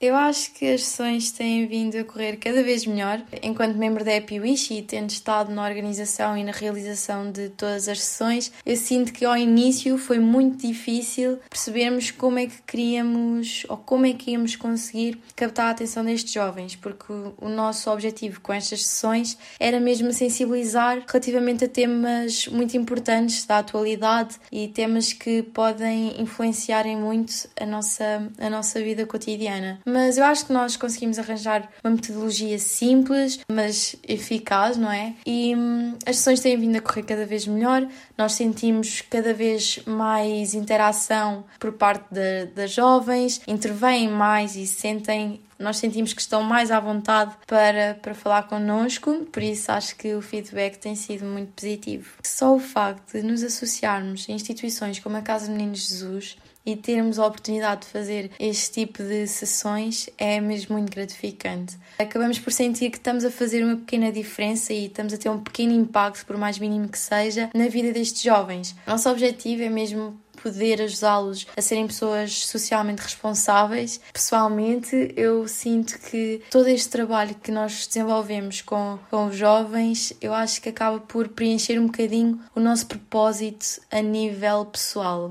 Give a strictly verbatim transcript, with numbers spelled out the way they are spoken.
Eu acho que as sessões têm vindo a correr cada vez melhor. Enquanto membro da Happy Wish e tendo estado na organização e na realização de todas as sessões, eu sinto que ao início foi muito difícil percebermos como é que queríamos ou como é que íamos conseguir captar a atenção destes jovens, porque o nosso objetivo com estas sessões era mesmo sensibilizar relativamente a temas muito importantes da atualidade e temas que podem influenciarem muito a nossa, a nossa vida cotidiana. Mas eu acho que nós conseguimos arranjar uma metodologia simples, mas eficaz, não é? E hum, as sessões têm vindo a correr cada vez melhor, nós sentimos cada vez mais interação por parte de, das jovens, intervêm mais e sentem... Nós sentimos que estão mais à vontade para, para falar connosco, por isso acho que o feedback tem sido muito positivo. Só o facto de nos associarmos a instituições como a Casa Menino Jesus e termos a oportunidade de fazer este tipo de sessões é mesmo muito gratificante. Acabamos por sentir que estamos a fazer uma pequena diferença e estamos a ter um pequeno impacto, por mais mínimo que seja, na vida destes jovens. Nosso objetivo é mesmo poder ajudá-los a serem pessoas socialmente responsáveis. Pessoalmente, eu sinto que todo este trabalho que nós desenvolvemos com, com os jovens, eu acho que acaba por preencher um bocadinho o nosso propósito a nível pessoal.